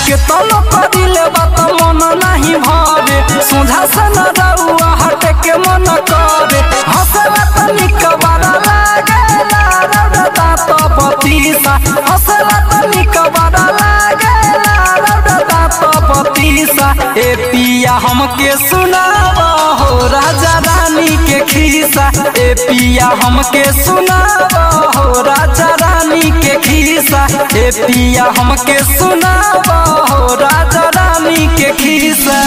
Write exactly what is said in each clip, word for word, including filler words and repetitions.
के तलो करिले बात मन नहीं भरे सोझा से न रउआ हटे के मन करे हंसला तनिक बड़ा लागेला रौदा तो बतीसा हंसला तनिक बड़ा लागेला रौदा तो बतीसा ए पिया हमके सुनावा हो राजा रानी के खीसा ए पिया हमके सुनावा हो राजा रानी के खीसा ए पिया हमके सुनावा हो राजा रानी के खीसा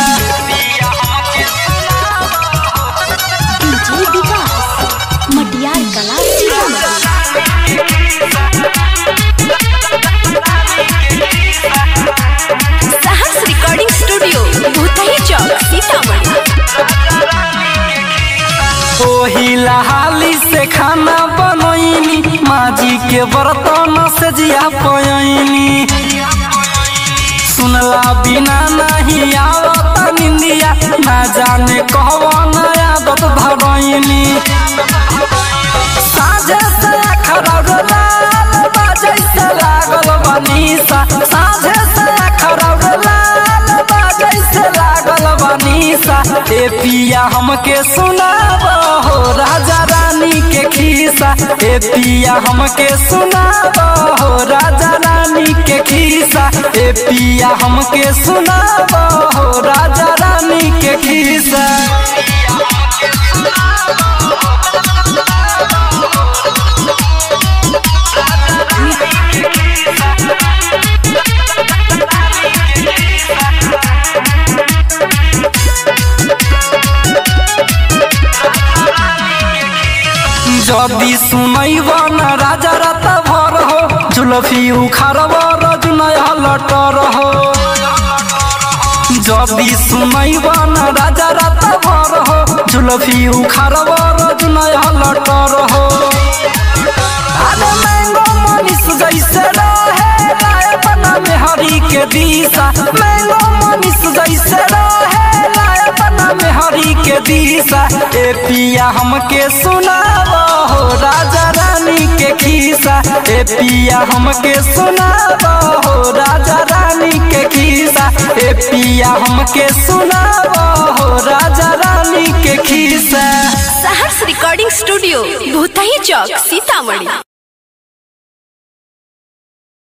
डीजे विकास मटियार कला साहस रिकॉर्डिंग स्टूडियो भूतही चौक सीतामढ़ी। ओही लहाली से खाना बनोइनी माजी के बर्तन से जिया पयनी सुनला बिना नहीं आवत निंदिया ना जाने कहवन आदत धरैनी साझे से खरौर लाल बाजै से लागल बनीसा साझे से खरौर लाल बाजै से लागल बनीसा ए पिया हमके सुनावा हो राजा रानी के खीसा ए पिया हमके सुनावा हो राजा रानी के खीसा ए पिया हमके सुनावा हो राजा रानी के खीसा जदी सुनैब न राजा रात भर हो जुलफी उखारब रजुनया लटर हो जदी सुनैब न राजा रात भर हो जुलफी उखारब रजुनया लटर हो अरे मैंगो मनीष जैसे रहे लाए बना में हरी के दिशा मैंगो मनीष जैसे रहे लाए बना में हरी के दिशा ए पिया हमके सुनावा हो राजा रानी के खीसा ए पिया हमके सुनावा हो राजा रानी के खीसा ए पिया हमके सुनावा हो राजा रानी के खीसा साहस रिकॉर्डिंग स्टूडियो भूतही चौक सीतामढ़ी।